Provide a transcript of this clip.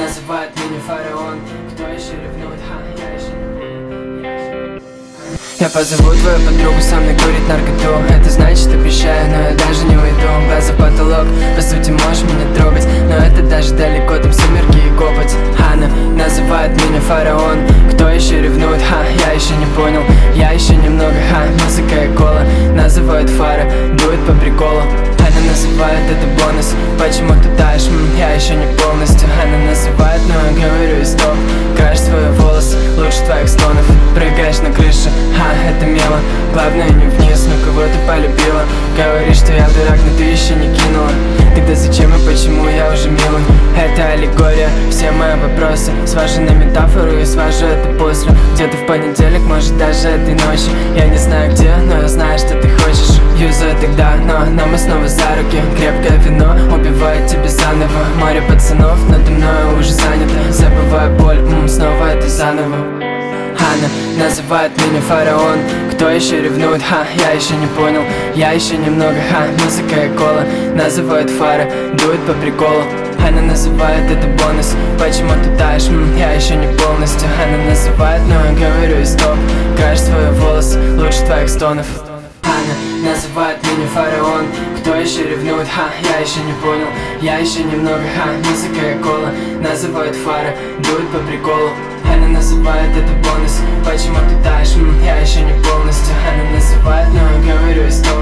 называют меня фараон. Кто еще ревнует, я еще не понял. Я позову твою подругу, со мной курить наркоту. Это значит обещаю, но я даже не уйду. Глаза в потолок, по сути можешь меня трогать, но это даже далеко, там сумерки и копоть. Она называет меня фараон. Кто еще ревнует, я еще не понял. Я еще немного, музыка и кола. Называют фара, дует по приколу. Она называет это бонус. Почему ты таешь, я еще не полностью. Она называет, но я говорю и стоп. Краешь свои волосы, лучше твоих стонов. Прыгаешь на крыше, это мило. Главное не вниз, но кого ты полюбила. Говоришь, что я дурак, но ты еще не кинула. Тогда зачем и почему я уже милый? Это аллегория, все мои вопросы. Свожу на метафору и свожу это после. Где-то в понедельник, может даже этой ночью. Я не знаю где, но я знаю, что ты хочешь. Юзаю тогда, но мы снова за руки. Крепкое вино убивает тебя заново. Море пацанов надо мною уже занято. Забываю боль, снова это заново. Она называет меня фараон. Кто еще ревнует, я еще не понял. Я еще немного, музыка и кола. Называют фара, дует по приколу. Она называет это бонус. Почему ты таешь, я еще не полностью. Она называет, но я говорю и стоп. Краешь свои волосы, лучше твоих стонов. Она называет меня фараон. Кто еще ревнует, я еще не понял. Я еще немного, музыка и кола. Называют фара, дует по приколу. Она называет это бонус. Почему ты таешь, я еще не полностью. Она называет, но я говорю и стоп.